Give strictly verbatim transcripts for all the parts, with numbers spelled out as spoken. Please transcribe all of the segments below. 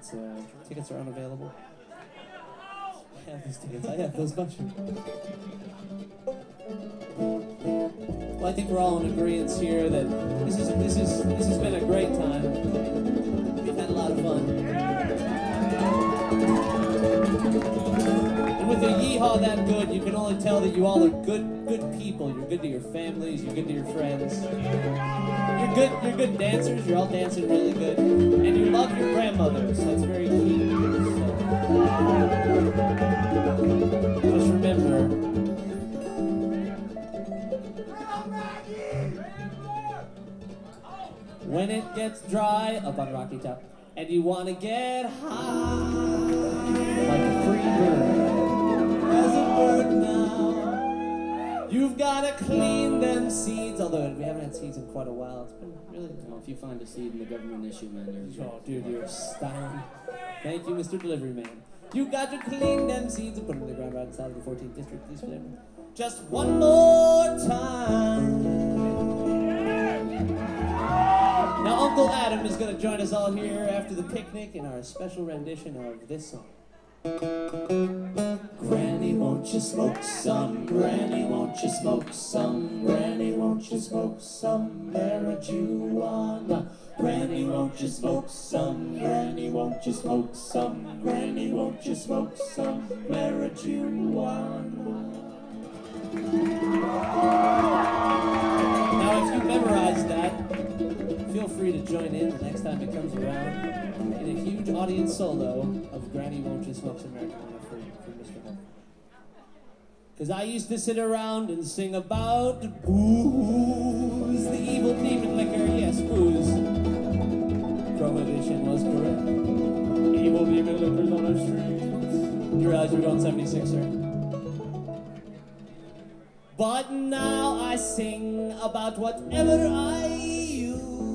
tickets. Uh, tickets are unavailable. I have these tickets. I have those bunch of. Well, I think we're all in agreement here that this is this is this has been a great time. We've had a lot of fun. And with a yeehaw that good, you can only tell that you all are good good people. You're good to your families. You're good to your friends. You're good. You're good dancers. You're all dancing really good, and you love your grandmothers. That's very key. So, just remember. When it gets dry up on Rocky Top, and you want to get high like a free bird, as a bird now, you've got to clean them seeds. Although we haven't had seeds in quite a while, it's been really. Well, if you find a seed in the government issue, man, you're. Oh, dude, you're styling. Thank you, Mister Delivery Man. You got to clean them seeds and put them in the ground right inside of the fourteenth district. Please, for them. Just one more time. Now, Uncle Adam is going to join us all here after the picnic in our special rendition of this song. Granny, won't you smoke some? Granny, won't you smoke some? Granny, won't you smoke some marijuana? Granny, won't you smoke some? Granny, won't you smoke some? Granny, won't you smoke some marijuana? Now, if you memorized that, feel free to join in the next time it comes around in a huge audience solo of Granny Won't You Smoke Some Marijuana for, for Mister Huff. Because I used to sit around and sing about booze, the evil demon liquor, yes, booze. Prohibition was correct. Evil demon liquors on our streets. You realize we're going seventy-six, sir? But now I sing about whatever I use.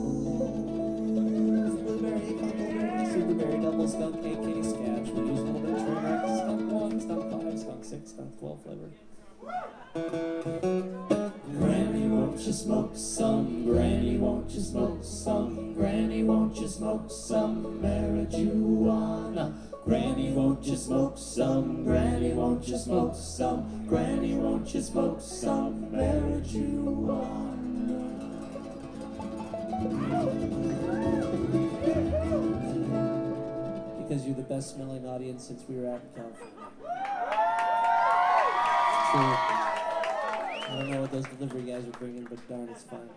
Blueberry, Huckleberry, Superberry, Double Skunk, K K, Scotch. We use a little bit of Trademark, Skunk one, Skunk five, Skunk six, Skunk twelve flavor. Granny, won't you smoke some? Granny, won't you smoke some? Granny, won't you smoke some marijuana? Granny, won't you smoke some? Granny, won't you smoke some? Granny, won't you smoke some marijuana? Because you're the best smelling audience since we were out in California. It's true. I don't know what those delivery guys are bringing, but darn, it's fine.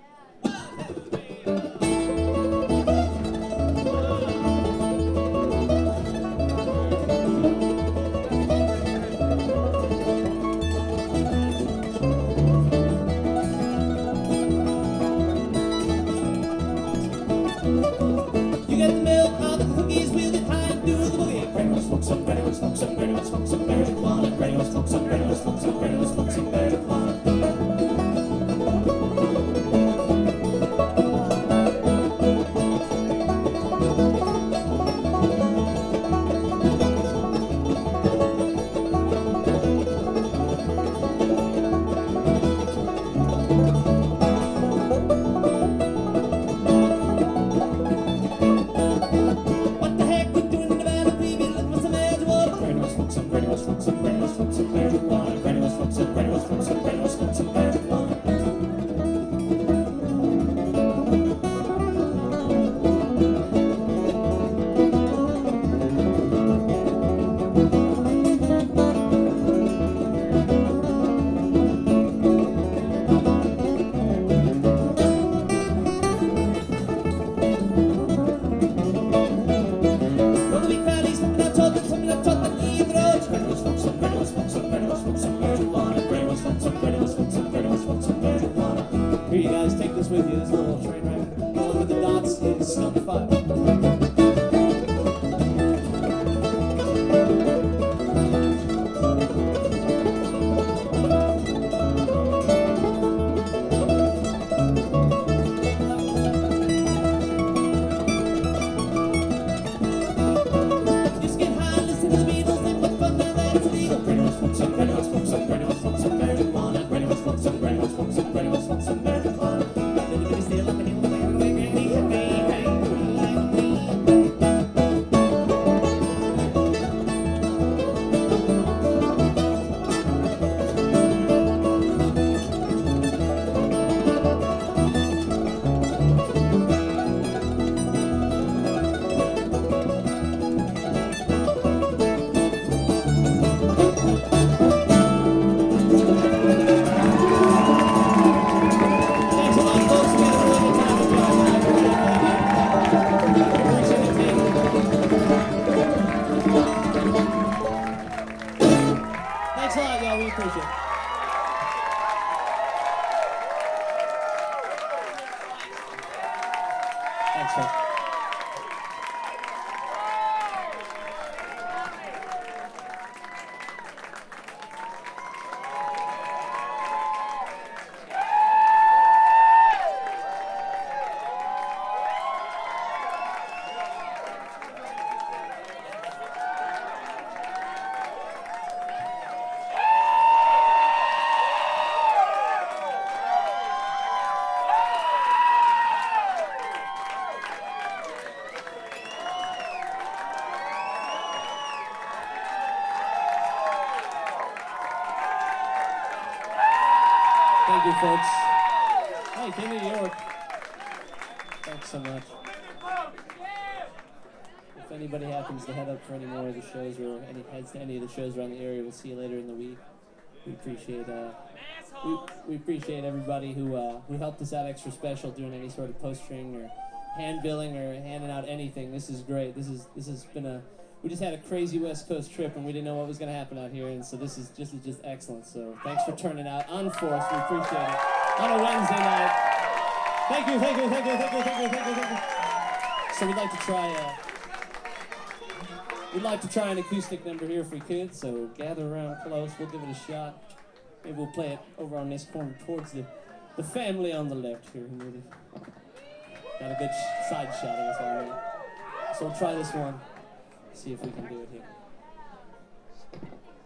You get the milk, all the cookies, we'll get high and do the boogie. Granny, will smoke some, Granny, will smoke some, Granny, will smoke some marijuana. Granny, will smoke some, Granny, will smoke some, Granny, will smoke some marijuana. Thank you, folks. Hey, came to New York. Thanks so much. If anybody happens to head up for any more of the shows or any heads to any of the shows around the area, we'll see you later in the week. We appreciate uh, we, we appreciate everybody who uh, who helped us out extra special doing any sort of postering or hand billing or handing out anything. This is great. This is this has been a we just had a crazy West Coast trip and we didn't know what was going to happen out here, and so this is just is just excellent. So thanks for turning out on for us. We appreciate it on a Wednesday night. Thank you, thank you, thank you, thank you, thank you, thank you, thank you. So we'd like to try uh, we'd like to try an acoustic number here if we could. So gather around close. We'll give it a shot. Maybe we'll play it over on this corner towards the the family on the left here. Maybe. Got a good sh- side shot of us already. So we'll try this one. See if we can do it here.